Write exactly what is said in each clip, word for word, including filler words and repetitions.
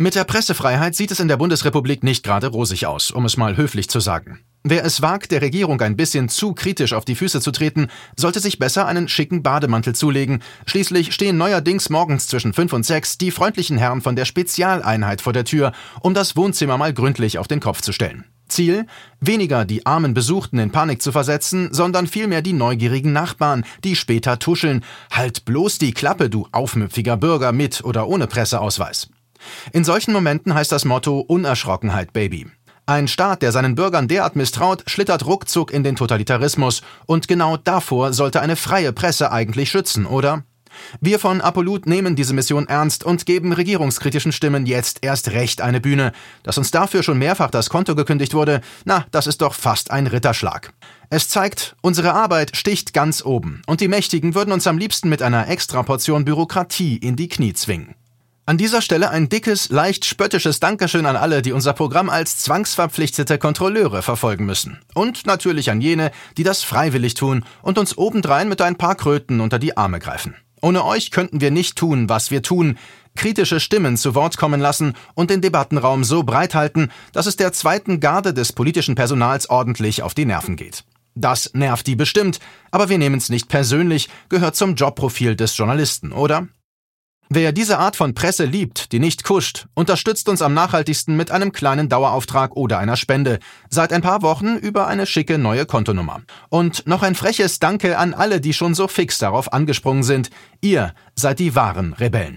Mit der Pressefreiheit sieht es in der Bundesrepublik nicht gerade rosig aus, um es mal höflich zu sagen. Wer es wagt, der Regierung ein bisschen zu kritisch auf die Füße zu treten, sollte sich besser einen schicken Bademantel zulegen. Schließlich stehen neuerdings morgens zwischen fünf und sechs die freundlichen Herren von der Spezialeinheit vor der Tür, um das Wohnzimmer mal gründlich auf den Kopf zu stellen. Ziel? Weniger die armen Besuchten in Panik zu versetzen, sondern vielmehr die neugierigen Nachbarn, die später tuscheln. Halt bloß die Klappe, du aufmüpfiger Bürger, mit oder ohne Presseausweis. In solchen Momenten heißt das Motto Unerschrockenheit, Baby. Ein Staat, der seinen Bürgern derart misstraut, schlittert ruckzuck in den Totalitarismus. Und genau davor sollte eine freie Presse eigentlich schützen, oder? Wir von Apollut nehmen diese Mission ernst und geben regierungskritischen Stimmen jetzt erst recht eine Bühne. Dass uns dafür schon mehrfach das Konto gekündigt wurde, na, das ist doch fast ein Ritterschlag. Es zeigt, unsere Arbeit sticht ganz oben und die Mächtigen würden uns am liebsten mit einer Extraportion Bürokratie in die Knie zwingen. An dieser Stelle ein dickes, leicht spöttisches Dankeschön an alle, die unser Programm als zwangsverpflichtete Kontrolleure verfolgen müssen. Und natürlich an jene, die das freiwillig tun und uns obendrein mit ein paar Kröten unter die Arme greifen. Ohne euch könnten wir nicht tun, was wir tun, kritische Stimmen zu Wort kommen lassen und den Debattenraum so breit halten, dass es der zweiten Garde des politischen Personals ordentlich auf die Nerven geht. Das nervt die bestimmt, aber wir nehmen es nicht persönlich, gehört zum Jobprofil des Journalisten, oder? Wer diese Art von Presse liebt, die nicht kuscht, unterstützt uns am nachhaltigsten mit einem kleinen Dauerauftrag oder einer Spende. Seit ein paar Wochen über eine schicke neue Kontonummer. Und noch ein freches Danke an alle, die schon so fix darauf angesprungen sind. Ihr seid die wahren Rebellen.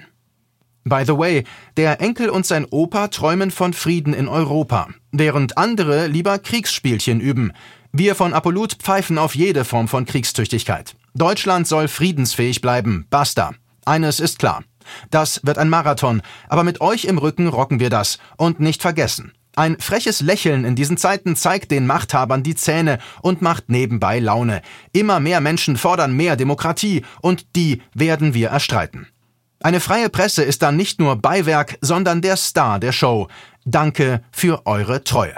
By the way, der Enkel und sein Opa träumen von Frieden in Europa, während andere lieber Kriegsspielchen üben. Wir von Apollut pfeifen auf jede Form von Kriegstüchtigkeit. Deutschland soll friedensfähig bleiben. Basta. Eines ist klar. Das wird ein Marathon, aber mit euch im Rücken rocken wir das. Und nicht vergessen, ein freches Lächeln in diesen Zeiten zeigt den Machthabern die Zähne und macht nebenbei Laune. Immer mehr Menschen fordern mehr Demokratie und die werden wir erstreiten. Eine freie Presse ist dann nicht nur Beiwerk, sondern der Star der Show. Danke für eure Treue.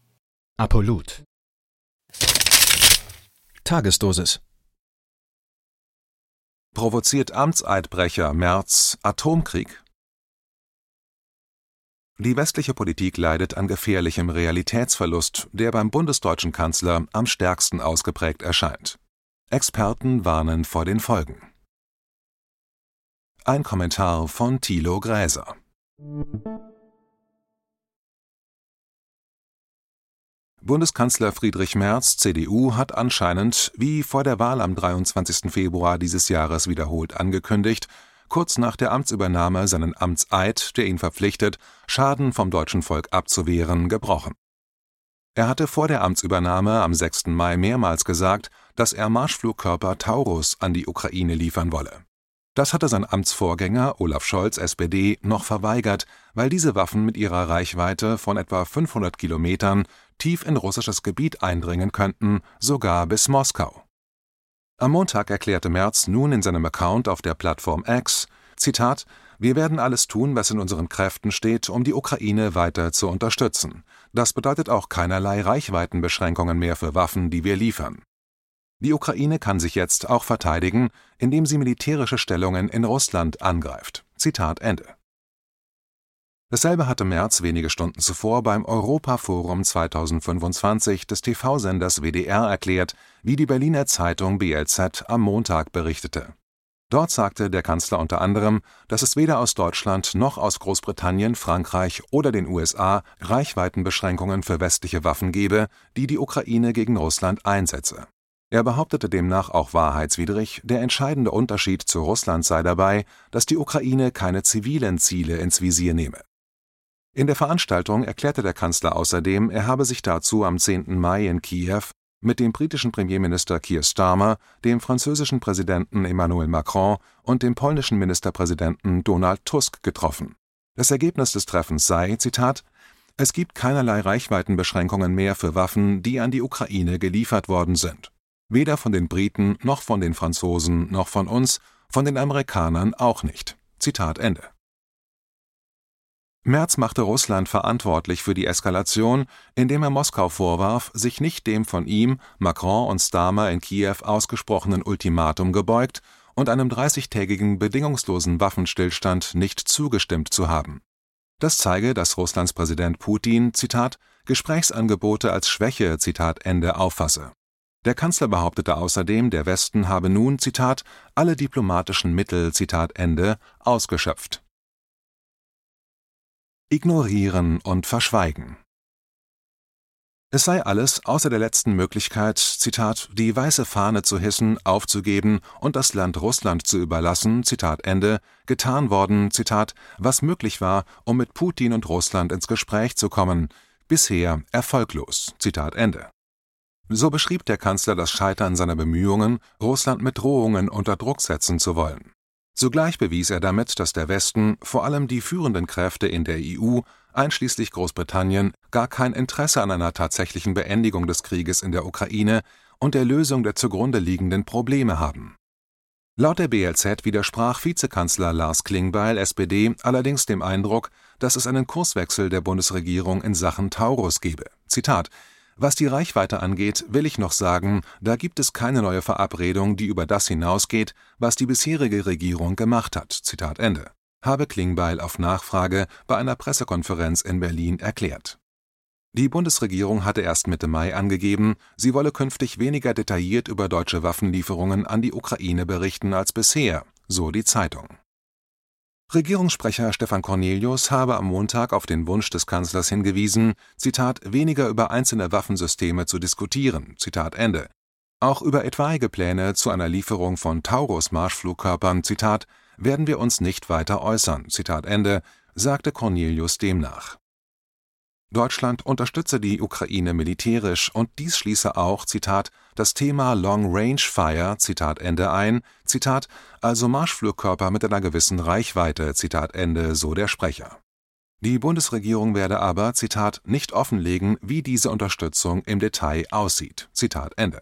Apollut. Tagesdosis. Provoziert Amtseidbrecher Merz Atomkrieg? Die westliche Politik leidet an gefährlichem Realitätsverlust, der beim bundesdeutschen Kanzler am stärksten ausgeprägt erscheint. Experten warnen vor den Folgen. Ein Kommentar von Thilo Gräser. Bundeskanzler Friedrich Merz, C D U, hat anscheinend, wie vor der Wahl am dreiundzwanzigsten Februar dieses Jahres wiederholt angekündigt, kurz nach der Amtsübernahme seinen Amtseid, der ihn verpflichtet, Schaden vom deutschen Volk abzuwehren, gebrochen. Er hatte vor der Amtsübernahme am sechsten Mai mehrmals gesagt, dass er Marschflugkörper Taurus an die Ukraine liefern wolle. Das hatte sein Amtsvorgänger Olaf Scholz, S P D, noch verweigert, weil diese Waffen mit ihrer Reichweite von etwa fünfhundert Kilometern tief in russisches Gebiet eindringen könnten, sogar bis Moskau. Am Montag erklärte Merz nun in seinem Account auf der Plattform X, Zitat, »Wir werden alles tun, was in unseren Kräften steht, um die Ukraine weiter zu unterstützen. Das bedeutet auch keinerlei Reichweitenbeschränkungen mehr für Waffen, die wir liefern. Die Ukraine kann sich jetzt auch verteidigen, indem sie militärische Stellungen in Russland angreift.« Zitat Ende. Dasselbe hatte Merz wenige Stunden zuvor beim Europa-Forum zweitausendfünfundzwanzig des T V-Senders W D R erklärt, wie die Berliner Zeitung B L Z am Montag berichtete. Dort sagte der Kanzler unter anderem, dass es weder aus Deutschland noch aus Großbritannien, Frankreich oder den U S A Reichweitenbeschränkungen für westliche Waffen gebe, die die Ukraine gegen Russland einsetze. Er behauptete demnach auch wahrheitswidrig, der entscheidende Unterschied zu Russland sei dabei, dass die Ukraine keine zivilen Ziele ins Visier nehme. In der Veranstaltung erklärte der Kanzler außerdem, er habe sich dazu am zehnten Mai in Kiew mit dem britischen Premierminister Keir Starmer, dem französischen Präsidenten Emmanuel Macron und dem polnischen Ministerpräsidenten Donald Tusk getroffen. Das Ergebnis des Treffens sei, Zitat, »Es gibt keinerlei Reichweitenbeschränkungen mehr für Waffen, die an die Ukraine geliefert worden sind. Weder von den Briten, noch von den Franzosen, noch von uns, von den Amerikanern auch nicht.« Zitat Ende. Merz machte Russland verantwortlich für die Eskalation, indem er Moskau vorwarf, sich nicht dem von ihm, Macron und Starmer in Kiew ausgesprochenen Ultimatum gebeugt und einem dreißigtägigen bedingungslosen Waffenstillstand nicht zugestimmt zu haben. Das zeige, dass Russlands Präsident Putin, Zitat, Gesprächsangebote als Schwäche, Zitat Ende, auffasse. Der Kanzler behauptete außerdem, der Westen habe nun, Zitat, alle diplomatischen Mittel, Zitat Ende, ausgeschöpft. Ignorieren und verschweigen. Es sei alles außer der letzten Möglichkeit, Zitat, die weiße Fahne zu hissen, aufzugeben und das Land Russland zu überlassen, Zitat Ende, getan worden, Zitat, was möglich war, um mit Putin und Russland ins Gespräch zu kommen, bisher erfolglos, Zitat Ende. So beschrieb der Kanzler das Scheitern seiner Bemühungen, Russland mit Drohungen unter Druck setzen zu wollen. Zugleich bewies er damit, dass der Westen, vor allem die führenden Kräfte in der E U, einschließlich Großbritannien, gar kein Interesse an einer tatsächlichen Beendigung des Krieges in der Ukraine und der Lösung der zugrunde liegenden Probleme haben. Laut der B L Z widersprach Vizekanzler Lars Klingbeil, S P D, allerdings dem Eindruck, dass es einen Kurswechsel der Bundesregierung in Sachen Taurus gebe. Zitat: Was die Reichweite angeht, will ich noch sagen, da gibt es keine neue Verabredung, die über das hinausgeht, was die bisherige Regierung gemacht hat. Zitat Ende. Habe Klingbeil auf Nachfrage bei einer Pressekonferenz in Berlin erklärt. Die Bundesregierung hatte erst Mitte Mai angegeben, sie wolle künftig weniger detailliert über deutsche Waffenlieferungen an die Ukraine berichten als bisher, so die Zeitung. Regierungssprecher Stefan Cornelius habe am Montag auf den Wunsch des Kanzlers hingewiesen, Zitat, weniger über einzelne Waffensysteme zu diskutieren, Zitat Ende. Auch über etwaige Pläne zu einer Lieferung von Taurus-Marschflugkörpern, Zitat, werden wir uns nicht weiter äußern, Zitat Ende, sagte Cornelius demnach. Deutschland unterstütze die Ukraine militärisch und dies schließe auch, Zitat, das Thema Long Range Fire, Zitat Ende ein, Zitat, also Marschflugkörper mit einer gewissen Reichweite, Zitat Ende, so der Sprecher. Die Bundesregierung werde aber, Zitat, nicht offenlegen, wie diese Unterstützung im Detail aussieht, Zitat Ende.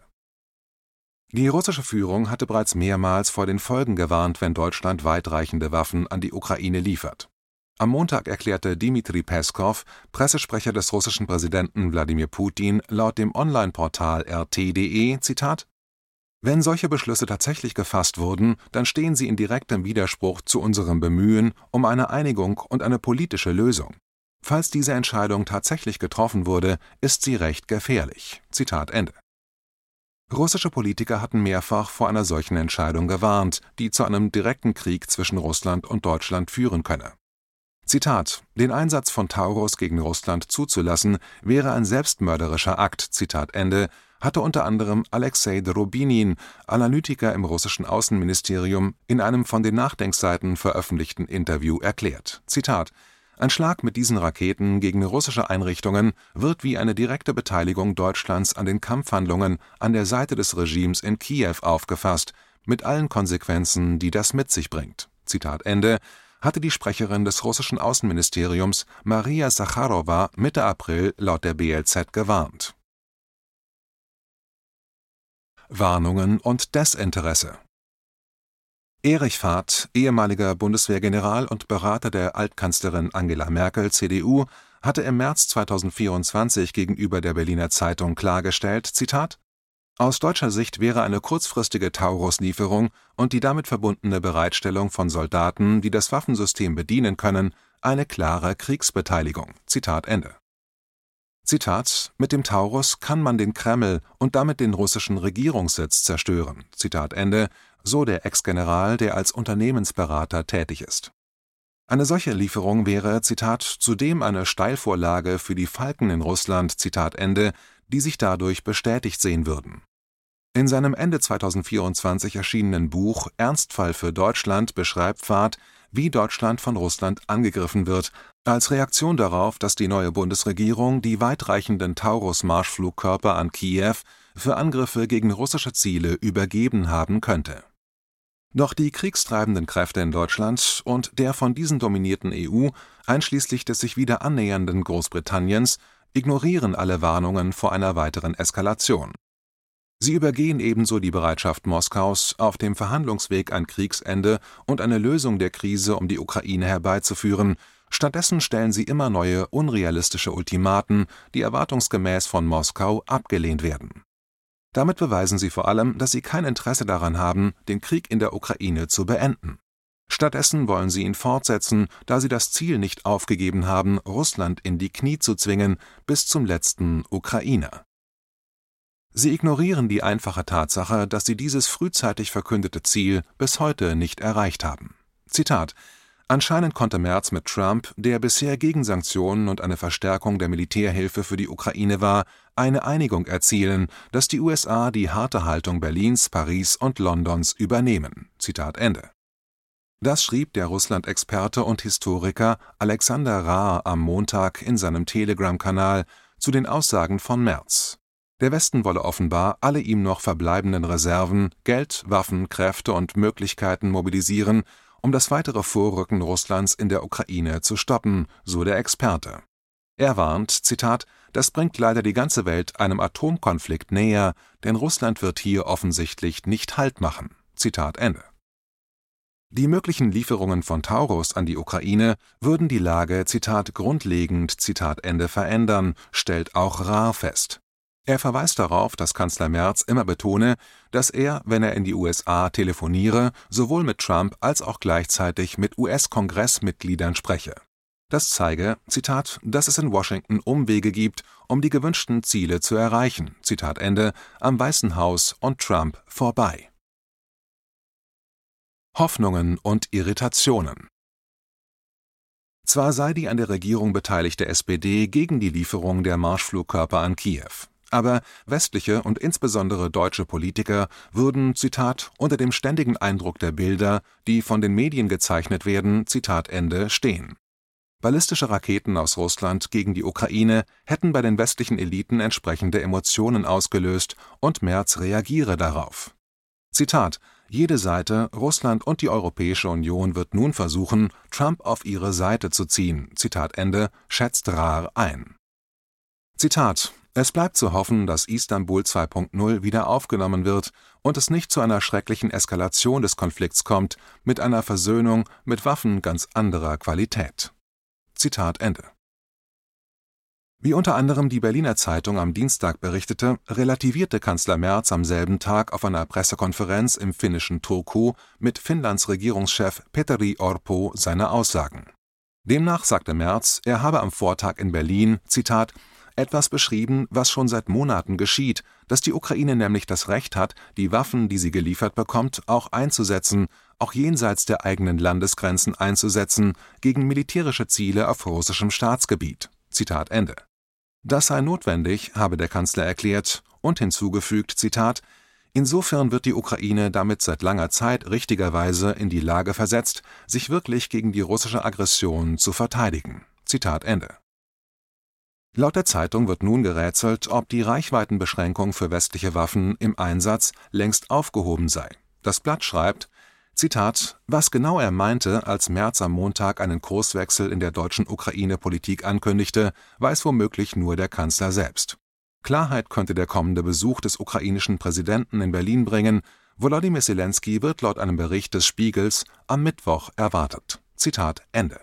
Die russische Führung hatte bereits mehrmals vor den Folgen gewarnt, wenn Deutschland weitreichende Waffen an die Ukraine liefert. Am Montag erklärte Dmitri Peskow, Pressesprecher des russischen Präsidenten Wladimir Putin, laut dem Online-Portal R T punkt de, Zitat, wenn solche Beschlüsse tatsächlich gefasst wurden, dann stehen sie in direktem Widerspruch zu unserem Bemühen um eine Einigung und eine politische Lösung. Falls diese Entscheidung tatsächlich getroffen wurde, ist sie recht gefährlich. Zitat Ende. Russische Politiker hatten mehrfach vor einer solchen Entscheidung gewarnt, die zu einem direkten Krieg zwischen Russland und Deutschland führen könne. Zitat: Den Einsatz von Taurus gegen Russland zuzulassen, wäre ein selbstmörderischer Akt, Zitat Ende, hatte unter anderem Alexei Dorobinin, Analytiker im russischen Außenministerium, in einem von den Nachdenkseiten veröffentlichten Interview erklärt. Zitat: Ein Schlag mit diesen Raketen gegen russische Einrichtungen wird wie eine direkte Beteiligung Deutschlands an den Kampfhandlungen an der Seite des Regimes in Kiew aufgefasst, mit allen Konsequenzen, die das mit sich bringt. Zitat Ende, hatte die Sprecherin des russischen Außenministeriums Maria Sacharowa Mitte April laut der B L Z gewarnt. Warnungen und Desinteresse. Erich Fahrt, ehemaliger Bundeswehrgeneral und Berater der Altkanzlerin Angela Merkel, C D U, hatte im März zweitausendvierundzwanzig gegenüber der Berliner Zeitung klargestellt, Zitat, aus deutscher Sicht wäre eine kurzfristige Taurus-Lieferung und die damit verbundene Bereitstellung von Soldaten, die das Waffensystem bedienen können, eine klare Kriegsbeteiligung. Zitat Ende. Zitat: Mit dem Taurus kann man den Kreml und damit den russischen Regierungssitz zerstören. Zitat Ende, so der Ex-General, der als Unternehmensberater tätig ist. Eine solche Lieferung wäre, Zitat, zudem eine Steilvorlage für die Falken in Russland, Zitat Ende, die sich dadurch bestätigt sehen würden. In seinem Ende zweitausendvierundzwanzig erschienenen Buch Ernstfall für Deutschland beschreibt Fahrt, wie Deutschland von Russland angegriffen wird, als Reaktion darauf, dass die neue Bundesregierung die weitreichenden Taurus-Marschflugkörper an Kiew für Angriffe gegen russische Ziele übergeben haben könnte. Doch die kriegstreibenden Kräfte in Deutschland und der von diesen dominierten E U, einschließlich des sich wieder annähernden Großbritanniens, ignorieren alle Warnungen vor einer weiteren Eskalation. Sie übergehen ebenso die Bereitschaft Moskaus, auf dem Verhandlungsweg ein Kriegsende und eine Lösung der Krise um die Ukraine herbeizuführen. Stattdessen stellen sie immer neue, unrealistische Ultimaten, die erwartungsgemäß von Moskau abgelehnt werden. Damit beweisen sie vor allem, dass sie kein Interesse daran haben, den Krieg in der Ukraine zu beenden. Stattdessen wollen sie ihn fortsetzen, da sie das Ziel nicht aufgegeben haben, Russland in die Knie zu zwingen, bis zum letzten Ukrainer. Sie ignorieren die einfache Tatsache, dass sie dieses frühzeitig verkündete Ziel bis heute nicht erreicht haben. Zitat: Anscheinend konnte Merz mit Trump, der bisher gegen Sanktionen und eine Verstärkung der Militärhilfe für die Ukraine war, eine Einigung erzielen, dass die U S A die harte Haltung Berlins, Paris und Londons übernehmen. Zitat Ende. Das schrieb der Russland-Experte und Historiker Alexander Rahr am Montag in seinem Telegram-Kanal zu den Aussagen von Merz. Der Westen wolle offenbar alle ihm noch verbleibenden Reserven, Geld, Waffen, Kräfte und Möglichkeiten mobilisieren, um das weitere Vorrücken Russlands in der Ukraine zu stoppen, so der Experte. Er warnt, Zitat, das bringt leider die ganze Welt einem Atomkonflikt näher, denn Russland wird hier offensichtlich nicht Halt machen. Zitat Ende. Die möglichen Lieferungen von Taurus an die Ukraine würden die Lage, Zitat, grundlegend, Zitat Ende, verändern, stellt auch Rahr fest. Er verweist darauf, dass Kanzler Merz immer betone, dass er, wenn er in die U S A telefoniere, sowohl mit Trump als auch gleichzeitig mit U S-Kongressmitgliedern spreche. Das zeige, Zitat, dass es in Washington Umwege gibt, um die gewünschten Ziele zu erreichen, Zitat Ende, am Weißen Haus und Trump vorbei. Hoffnungen und Irritationen. Zwar sei die an der Regierung beteiligte S P D gegen die Lieferung der Marschflugkörper an Kiew, aber westliche und insbesondere deutsche Politiker würden, Zitat, unter dem ständigen Eindruck der Bilder, die von den Medien gezeichnet werden, Zitat Ende, stehen. Ballistische Raketen aus Russland gegen die Ukraine hätten bei den westlichen Eliten entsprechende Emotionen ausgelöst und Merz reagiere darauf. Zitat: Jede Seite, Russland und die Europäische Union wird nun versuchen, Trump auf ihre Seite zu ziehen, Zitat Ende, schätzt Rahr ein. Zitat: Es bleibt zu hoffen, dass Istanbul zwei Punkt null wieder aufgenommen wird und es nicht zu einer schrecklichen Eskalation des Konflikts kommt, mit einer Versöhnung mit Waffen ganz anderer Qualität. Zitat Ende. Wie unter anderem die Berliner Zeitung am Dienstag berichtete, relativierte Kanzler Merz am selben Tag auf einer Pressekonferenz im finnischen Turku mit Finnlands Regierungschef Petteri Orpo seine Aussagen. Demnach sagte Merz, er habe am Vortag in Berlin, Zitat, etwas beschrieben, was schon seit Monaten geschieht, dass die Ukraine nämlich das Recht hat, die Waffen, die sie geliefert bekommt, auch einzusetzen, auch jenseits der eigenen Landesgrenzen einzusetzen, gegen militärische Ziele auf russischem Staatsgebiet. Zitat Ende. Das sei notwendig, habe der Kanzler erklärt und hinzugefügt, Zitat, insofern wird die Ukraine damit seit langer Zeit richtigerweise in die Lage versetzt, sich wirklich gegen die russische Aggression zu verteidigen. Zitat Ende. Laut der Zeitung wird nun gerätselt, ob die Reichweitenbeschränkung für westliche Waffen im Einsatz längst aufgehoben sei. Das Blatt schreibt, Zitat, was genau er meinte, als Merz am Montag einen Kurswechsel in der deutschen Ukraine-Politik ankündigte, weiß womöglich nur der Kanzler selbst. Klarheit könnte der kommende Besuch des ukrainischen Präsidenten in Berlin bringen. Volodymyr Zelensky wird laut einem Bericht des Spiegels am Mittwoch erwartet. Zitat Ende.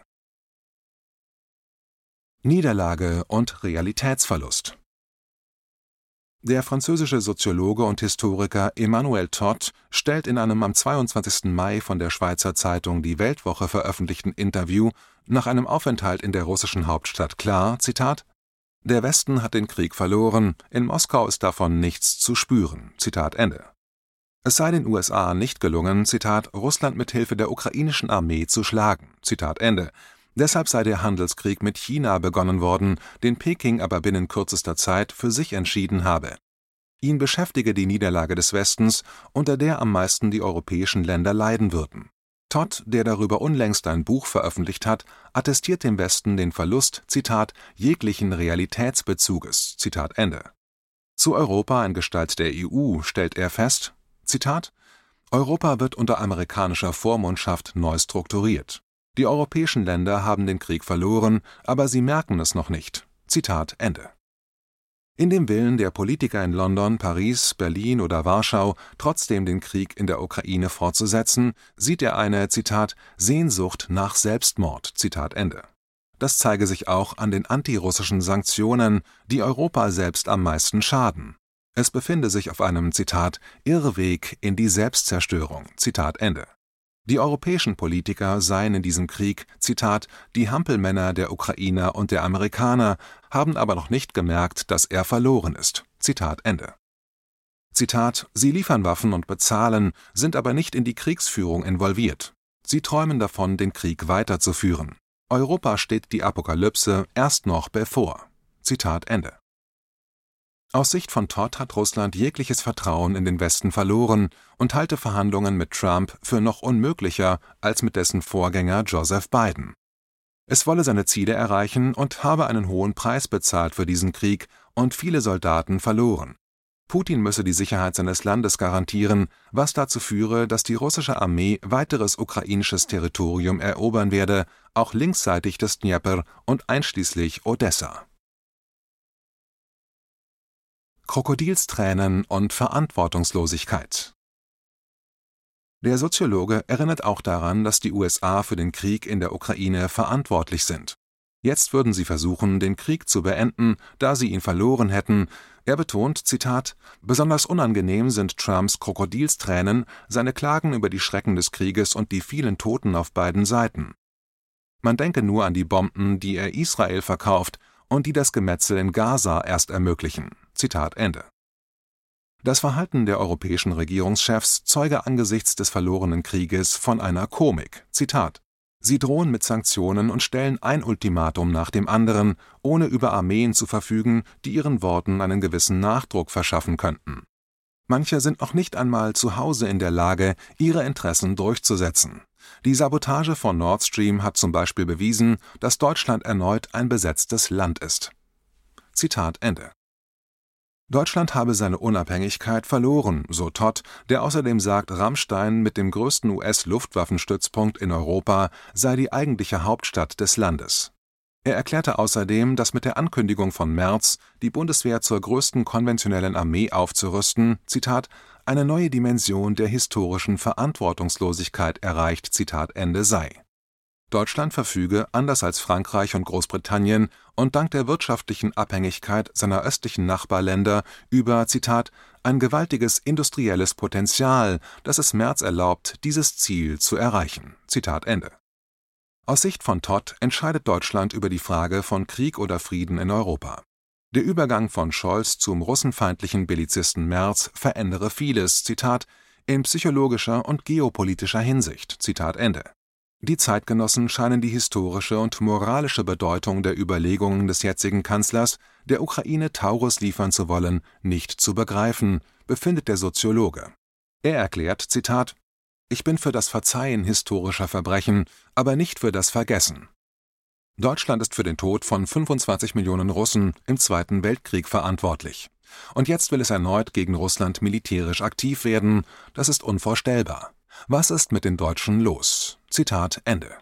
Niederlage und Realitätsverlust. Der französische Soziologe und Historiker Emmanuel Todt stellt in einem am zweiundzwanzigsten Mai von der Schweizer Zeitung Die Weltwoche veröffentlichten Interview nach einem Aufenthalt in der russischen Hauptstadt klar, Zitat, der Westen hat den Krieg verloren, in Moskau ist davon nichts zu spüren, Zitat Ende. Es sei den U S A nicht gelungen, Zitat, Russland mit Hilfe der ukrainischen Armee zu schlagen, Zitat Ende. Deshalb sei der Handelskrieg mit China begonnen worden, den Peking aber binnen kürzester Zeit für sich entschieden habe. Ihn beschäftige die Niederlage des Westens, unter der am meisten die europäischen Länder leiden würden. Todt, der darüber unlängst ein Buch veröffentlicht hat, attestiert dem Westen den Verlust, Zitat, jeglichen Realitätsbezuges, Zitat Ende. Zu Europa in Gestalt der E U stellt er fest, Zitat, Europa wird unter amerikanischer Vormundschaft neu strukturiert. Die europäischen Länder haben den Krieg verloren, aber sie merken es noch nicht. Zitat Ende. In dem Willen der Politiker in London, Paris, Berlin oder Warschau, trotzdem den Krieg in der Ukraine fortzusetzen, sieht er eine, Zitat, Sehnsucht nach Selbstmord, Zitat Ende. Das zeige sich auch an den antirussischen Sanktionen, die Europa selbst am meisten schaden. Es befinde sich auf einem, Zitat, Irrweg in die Selbstzerstörung, Zitat Ende. Die europäischen Politiker seien in diesem Krieg, Zitat, die Hampelmänner der Ukrainer und der Amerikaner, haben aber noch nicht gemerkt, dass er verloren ist. Zitat Ende. Zitat, sie liefern Waffen und bezahlen, sind aber nicht in die Kriegsführung involviert. Sie träumen davon, den Krieg weiterzuführen. Europa steht die Apokalypse erst noch bevor. Zitat Ende. Aus Sicht von Todd hat Russland jegliches Vertrauen in den Westen verloren und halte Verhandlungen mit Trump für noch unmöglicher als mit dessen Vorgänger Joseph Biden. Es wolle seine Ziele erreichen und habe einen hohen Preis bezahlt für diesen Krieg und viele Soldaten verloren. Putin müsse die Sicherheit seines Landes garantieren, was dazu führe, dass die russische Armee weiteres ukrainisches Territorium erobern werde, auch linksseitig des Dnjepr und einschließlich Odessa. Krokodilstränen und Verantwortungslosigkeit. Der Soziologe erinnert auch daran, dass die U S A für den Krieg in der Ukraine verantwortlich sind. Jetzt würden sie versuchen, den Krieg zu beenden, da sie ihn verloren hätten. Er betont, Zitat, besonders unangenehm sind Trumps Krokodilstränen, seine Klagen über die Schrecken des Krieges und die vielen Toten auf beiden Seiten. Man denke nur an die Bomben, die er Israel verkauft und die das Gemetzel in Gaza erst ermöglichen. Zitat Ende. Das Verhalten der europäischen Regierungschefs zeuge angesichts des verlorenen Krieges von einer Komik. Zitat: Sie drohen mit Sanktionen und stellen ein Ultimatum nach dem anderen, ohne über Armeen zu verfügen, die ihren Worten einen gewissen Nachdruck verschaffen könnten. Manche sind noch nicht einmal zu Hause in der Lage, ihre Interessen durchzusetzen. Die Sabotage von Nord Stream hat zum Beispiel bewiesen, dass Deutschland erneut ein besetztes Land ist. Zitat Ende. Deutschland habe seine Unabhängigkeit verloren, so Todd, der außerdem sagt, Ramstein mit dem größten U S-Luftwaffenstützpunkt in Europa sei die eigentliche Hauptstadt des Landes. Er erklärte außerdem, dass mit der Ankündigung von März, die Bundeswehr zur größten konventionellen Armee aufzurüsten, Zitat, eine neue Dimension der historischen Verantwortungslosigkeit erreicht, Zitat Ende sei. Deutschland verfüge, anders als Frankreich und Großbritannien und dank der wirtschaftlichen Abhängigkeit seiner östlichen Nachbarländer, über, Zitat, ein gewaltiges industrielles Potenzial, das es März erlaubt, dieses Ziel zu erreichen. Zitat Ende. Aus Sicht von Todd entscheidet Deutschland über die Frage von Krieg oder Frieden in Europa. Der Übergang von Scholz zum russenfeindlichen Bellizisten Merz verändere vieles, Zitat, in psychologischer und geopolitischer Hinsicht. Zitat Ende. Die Zeitgenossen scheinen die historische und moralische Bedeutung der Überlegungen des jetzigen Kanzlers, der Ukraine Taurus liefern zu wollen, nicht zu begreifen, befindet der Soziologe. Er erklärt, Zitat, ich bin für das Verzeihen historischer Verbrechen, aber nicht für das Vergessen. Deutschland ist für den Tod von fünfundzwanzig Millionen Russen im Zweiten Weltkrieg verantwortlich. Und jetzt will es erneut gegen Russland militärisch aktiv werden, das ist unvorstellbar. Was ist mit den Deutschen los? Zitat Ende.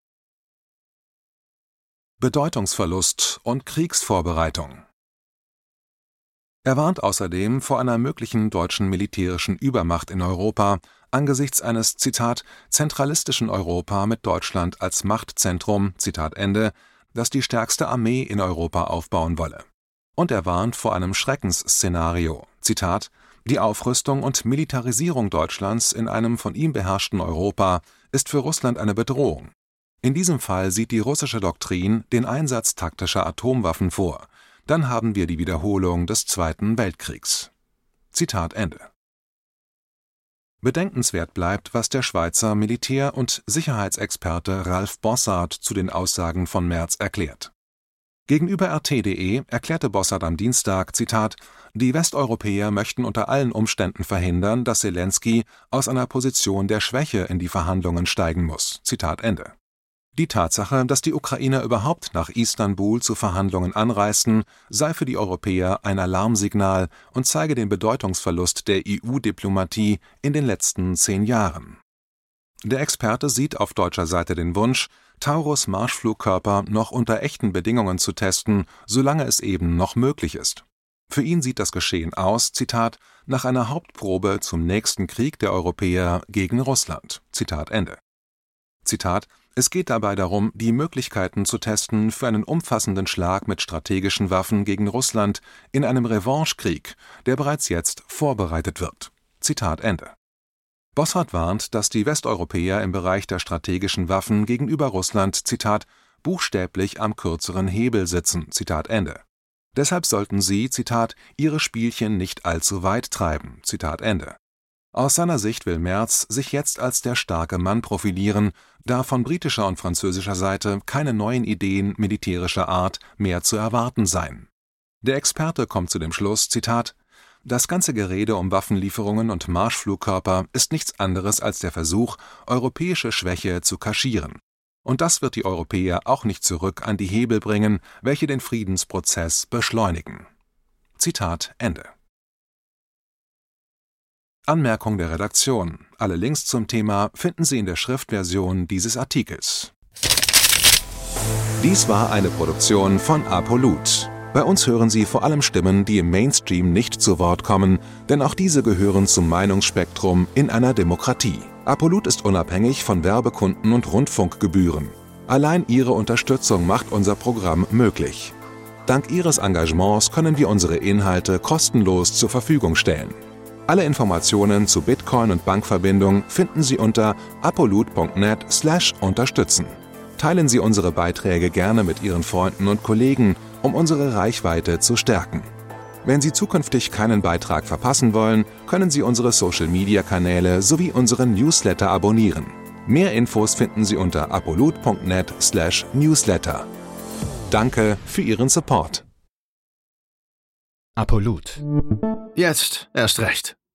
Bedeutungsverlust und Kriegsvorbereitung. Er warnt außerdem vor einer möglichen deutschen militärischen Übermacht in Europa angesichts eines, Zitat, zentralistischen Europa mit Deutschland als Machtzentrum, Zitat Ende, das die stärkste Armee in Europa aufbauen wolle. Und er warnt vor einem Schreckensszenario, Zitat, die Aufrüstung und Militarisierung Deutschlands in einem von ihm beherrschten Europa ist für Russland eine Bedrohung. In diesem Fall sieht die russische Doktrin den Einsatz taktischer Atomwaffen vor. Dann haben wir die Wiederholung des Zweiten Weltkriegs. Zitat Ende. Bedenkenswert bleibt, was der Schweizer Militär- und Sicherheitsexperte Ralf Bossard zu den Aussagen von Merz erklärt. Gegenüber R T punkt de erklärte Bossard am Dienstag, Zitat, die Westeuropäer möchten unter allen Umständen verhindern, dass Selenskyj aus einer Position der Schwäche in die Verhandlungen steigen muss. Zitat Ende. Die Tatsache, dass die Ukrainer überhaupt nach Istanbul zu Verhandlungen anreisten, sei für die Europäer ein Alarmsignal und zeige den Bedeutungsverlust der E U-Diplomatie in den letzten zehn Jahren. Der Experte sieht auf deutscher Seite den Wunsch, Taurus-Marschflugkörper noch unter echten Bedingungen zu testen, solange es eben noch möglich ist. Für ihn sieht das Geschehen aus, Zitat, nach einer Hauptprobe zum nächsten Krieg der Europäer gegen Russland. Zitat Ende. Zitat, es geht dabei darum, die Möglichkeiten zu testen für einen umfassenden Schlag mit strategischen Waffen gegen Russland in einem Revanchekrieg, der bereits jetzt vorbereitet wird. Zitat Ende. Bossert warnt, dass die Westeuropäer im Bereich der strategischen Waffen gegenüber Russland, Zitat, buchstäblich am kürzeren Hebel sitzen, Zitat Ende. Deshalb sollten sie, Zitat, ihre Spielchen nicht allzu weit treiben, Zitat Ende. Aus seiner Sicht will Merz sich jetzt als der starke Mann profilieren, da von britischer und französischer Seite keine neuen Ideen militärischer Art mehr zu erwarten seien. Der Experte kommt zu dem Schluss, Zitat, das ganze Gerede um Waffenlieferungen und Marschflugkörper ist nichts anderes als der Versuch, europäische Schwäche zu kaschieren. Und das wird die Europäer auch nicht zurück an die Hebel bringen, welche den Friedensprozess beschleunigen. Zitat Ende. Anmerkung der Redaktion. Alle Links zum Thema finden Sie in der Schriftversion dieses Artikels. Dies war eine Produktion von Apolut. Bei uns hören Sie vor allem Stimmen, die im Mainstream nicht zu Wort kommen, denn auch diese gehören zum Meinungsspektrum in einer Demokratie. Apolut ist unabhängig von Werbekunden und Rundfunkgebühren. Allein Ihre Unterstützung macht unser Programm möglich. Dank Ihres Engagements können wir unsere Inhalte kostenlos zur Verfügung stellen. Alle Informationen zu Bitcoin und Bankverbindung finden Sie unter apolut punkt net slash unterstützen. Teilen Sie unsere Beiträge gerne mit Ihren Freunden und Kollegen, um unsere Reichweite zu stärken. Wenn Sie zukünftig keinen Beitrag verpassen wollen, können Sie unsere Social-Media-Kanäle sowie unseren Newsletter abonnieren. Mehr Infos finden Sie unter apolut punkt net slash newsletter. Danke für Ihren Support. Apolut. Jetzt erst recht.